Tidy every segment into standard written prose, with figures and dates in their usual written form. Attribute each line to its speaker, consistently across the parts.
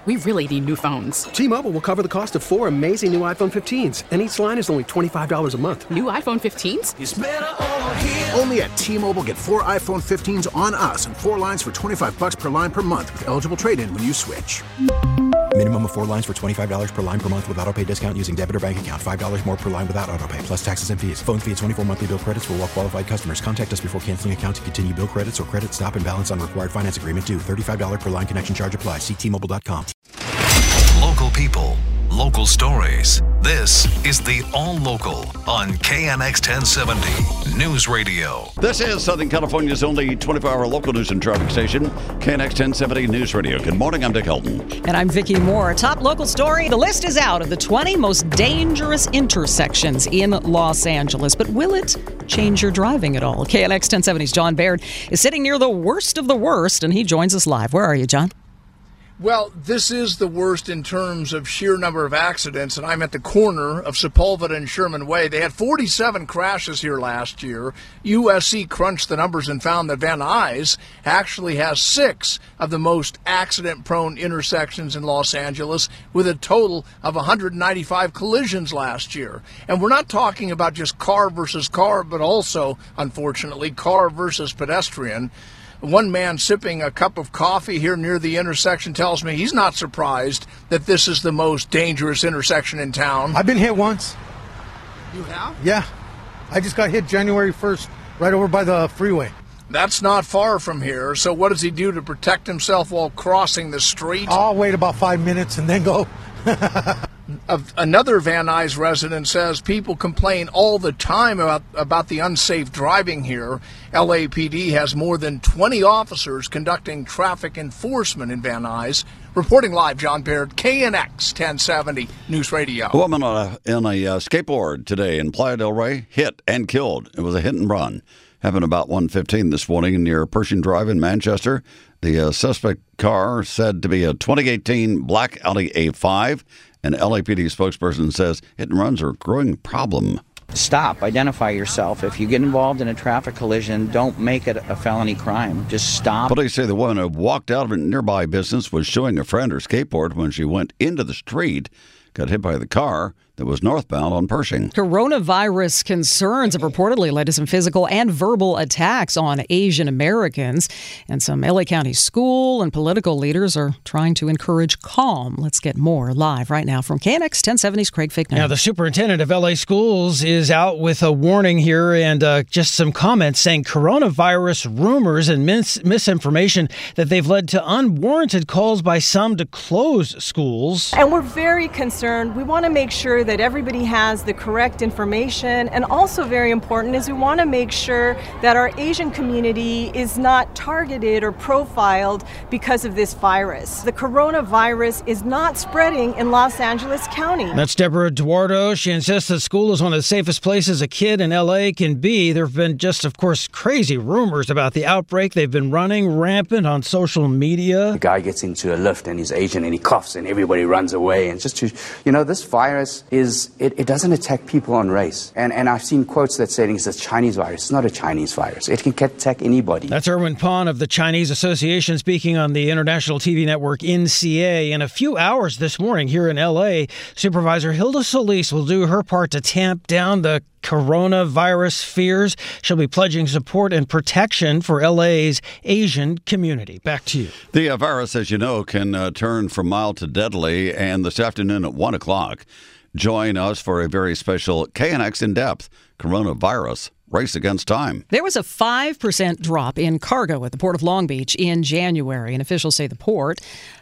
Speaker 1: We really need new phones.
Speaker 2: T-Mobile will cover the cost of 4 amazing new iPhone 15s, and each line is only $25 a month.
Speaker 1: New iPhone 15s?
Speaker 3: It's better over here.
Speaker 4: Only at T-Mobile, get 4 iPhone 15s on us and 4 lines for $25 per line per month with eligible trade-in when you switch.
Speaker 5: Minimum of 4 lines for $25 per line per month with autopay discount using debit or bank account. $5 more per line without autopay, plus taxes and fees. Phone fee at 24 monthly bill credits for well-qualified customers. Contact us before canceling account to continue bill credits or credit stop and balance on required finance agreement due. $35 per line connection charge applies. See T-Mobile.com.
Speaker 6: Local people, local stories. This is the All Local on KNX 1070 News Radio.
Speaker 7: This is Southern California's only 24-hour local news and traffic station, KNX 1070 News Radio. Good morning, I'm Dick Helton.
Speaker 8: And I'm Vicki Moore. Top local story, the list is out of the 20 most dangerous intersections in Los Angeles. But will it change your driving at all? KNX 1070's John Baird is sitting near the worst of the worst, and he joins us live. Where are you, John?
Speaker 9: Well, this is the worst in terms of sheer number of accidents, and I'm at the corner of Sepulveda and Sherman Way. They had 47 crashes here last year. USC crunched the numbers and found that Van Nuys actually has 6 of the most accident-prone intersections in Los Angeles, with a total of 195 collisions last year. And we're not talking about just car versus car, but also, unfortunately, car versus pedestrian. One man sipping a cup of coffee here near the intersection tells me he's not surprised that this is the most dangerous intersection in town.
Speaker 10: I've been hit once.
Speaker 9: You have?
Speaker 10: Yeah. I just got hit January 1st right over by the freeway.
Speaker 9: That's not far from here. So what does he do to protect himself while crossing the street?
Speaker 10: I'll wait about 5 minutes and then go.
Speaker 9: Another Van Nuys resident says people complain all the time about the unsafe driving here. LAPD has more than 20 officers conducting traffic enforcement in Van Nuys. Reporting live, John Baird, KNX 1070 News Radio.
Speaker 7: A woman on a skateboard today in Playa del Rey hit and killed. It was a hit and run. Happened about 1:15 this morning near Pershing Drive in Manchester. The suspect car said to be a 2018 black Audi A5. An LAPD spokesperson says hit and runs are a growing problem.
Speaker 11: Stop. Identify yourself. If you get involved in a traffic collision, don't make it a felony crime. Just stop.
Speaker 7: Police say the woman who walked out of a nearby business was showing a friend her skateboard when she went into the street, got hit by the car that was northbound on Pershing.
Speaker 8: Coronavirus concerns have reportedly led to some physical and verbal attacks on Asian Americans. And some LA County school and political leaders are trying to encourage calm. Let's get more live right now from KNX 1070's Craig Fickner.
Speaker 12: Now, the superintendent of LA schools is out with a warning here and just some comments saying coronavirus rumors and misinformation that they've led to unwarranted calls by some to close schools.
Speaker 13: And we're very concerned. We want to make sure that everybody has the correct information, and also very important is we want to make sure that our Asian community is not targeted or profiled because of this virus. The coronavirus is not spreading in Los Angeles County.
Speaker 12: That's Deborah Eduardo. She insists that school is one of the safest places a kid in LA can be. There have been just, of course, crazy rumors about the outbreak. They've been running rampant on social media.
Speaker 14: The guy gets into a lift and he's Asian and he coughs and everybody runs away. And just to, this virus it doesn't attack people on race. And I've seen quotes that say it's a Chinese virus. It's not a Chinese virus. It can attack anybody.
Speaker 12: That's Erwin Pon of the Chinese Association speaking on the international TV network NCA. In a few hours this morning here in L.A., Supervisor Hilda Solis will do her part to tamp down the coronavirus fears. She'll be pledging support and protection for LA's Asian community. Back to you.
Speaker 7: The virus, as you know, can turn from mild to deadly. And this afternoon at 1 o'clock, join us for a very special KNX In-Depth Coronavirus Race Against Time.
Speaker 8: There was a 5% drop in cargo at the Port of Long Beach in January, and officials say at the port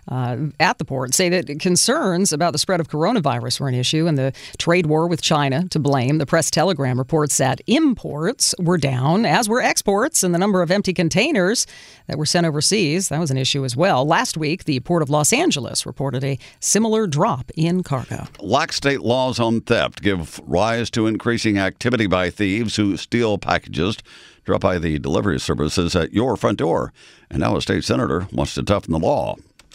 Speaker 8: say that concerns about the spread of coronavirus were an issue and the trade war with China to blame. The Press-Telegram reports that imports were down, as were exports, and the number of empty containers that were sent overseas, that was an issue as well. Last week, the Port of Los Angeles reported a similar drop in cargo.
Speaker 7: Lax state laws on theft give rise to increasing activity by thieves who steal packages dropped by the delivery services at your front door. And now a state senator wants to toughen the law.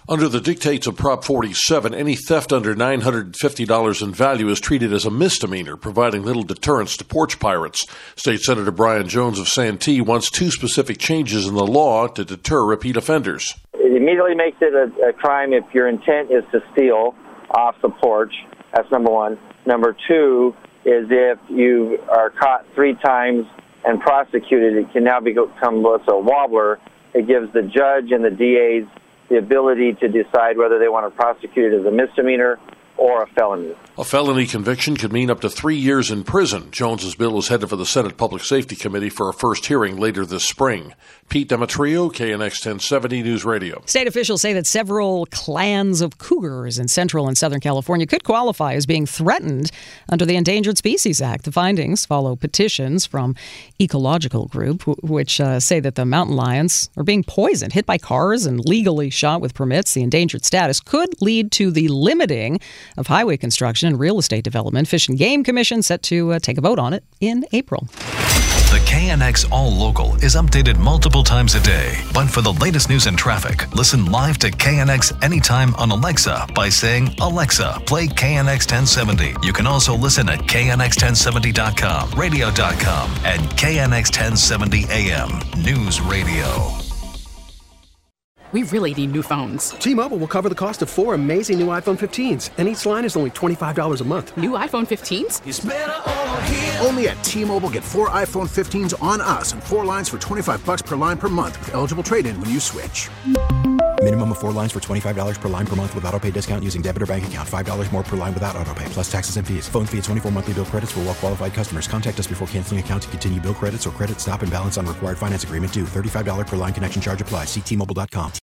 Speaker 3: Under the dictates of Prop 47, any theft under $950 in value is treated as a misdemeanor, providing little deterrence to porch pirates. State Senator Brian Jones of Santee wants 2 specific changes in the law to deter repeat offenders.
Speaker 15: It immediately makes it a crime if your intent is to steal off the porch. That's number one. Number 2 is if you are caught 3 times and prosecuted, it can now become what's a wobbler. It gives the judge and the DAs the ability to decide whether they want to prosecute it as a misdemeanor or a felony.
Speaker 3: A felony conviction could mean up to 3 years in prison. Jones's bill is headed for the Senate Public Safety Committee for a first hearing later this spring. Pete Demetrio, KNX 1070 News Radio.
Speaker 8: State officials say that several clans of cougars in Central and Southern California could qualify as being threatened under the Endangered Species Act. The findings follow petitions from Ecological Group, which say that the mountain lions are being poisoned, hit by cars, and legally shot with permits. The endangered status could lead to the limiting of highway construction and real estate development. Fish and Game Commission set to take a vote on it in April.
Speaker 6: The KNX All Local is updated multiple times a day. But for the latest news and traffic, listen live to KNX anytime on Alexa by saying, "Alexa, play KNX 1070. You can also listen at KNX1070.com, radio.com, and KNX 1070 AM News Radio.
Speaker 1: We really need new phones.
Speaker 2: T-Mobile will cover the cost of 4 amazing new iPhone 15s, and each line is only $25 a month.
Speaker 1: New iPhone 15s?
Speaker 4: It's better over here. Only at T-Mobile, get 4 iPhone 15s on us and 4 lines for $25 per line per month with eligible trade-in when you switch.
Speaker 5: Minimum of 4 lines for $25 per line per month with autopay discount using debit or bank account. $5 more per line without autopay, plus taxes and fees. Phone fee at 24 monthly bill credits for well-qualified customers. Contact us before canceling account to continue bill credits or credit stop and balance on required finance agreement due. $35 per line connection charge applies. See T-Mobile.com.